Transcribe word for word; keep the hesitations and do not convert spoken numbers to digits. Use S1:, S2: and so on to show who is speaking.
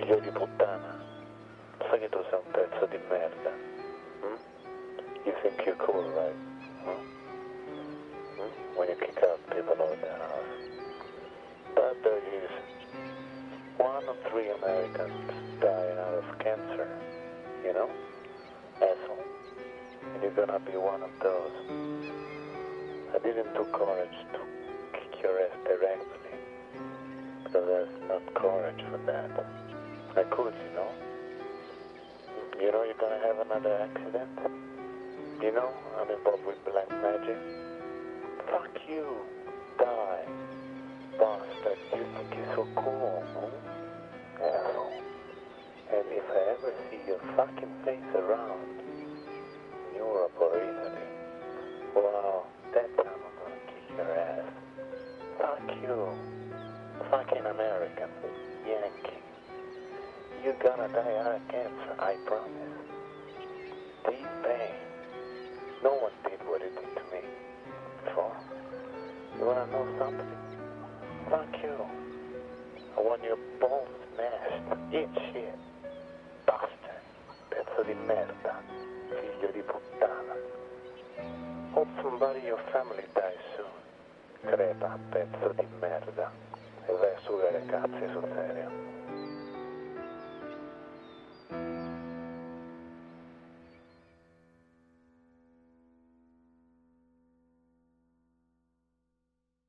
S1: Figlio di puttana, sai che tu sei un pezzo di merda? Hmm? You think you're cool, right? Hmm? Hmm? When you kick out people out of the house. But there is one in three Americans dying out of cancer, you know? Asshole. And you're gonna be one of those. I didn't do courage to kick your ass directly, because there's not courage for that. I could, you know? You know you're gonna have another accident? You know I'm involved with black magic? Fuck you. Die. Bastard, you think you're so cool, huh? Asshole. And if I ever see your fucking face around in Europe or Italy, wow, that time I'm gonna kick your ass. Fuck you. Fucking American. Yankee. You're gonna die out of cancer, I promise. Deep pain. No one did what it did to me before. You wanna know something? Fuck you. I want your balls smashed. Eat shit. Bastard. Pezzo di merda. Figlio di puttana. Hope somebody in your family dies soon. Crepa, pezzo di merda. E vai a sugare cazzi sul serio.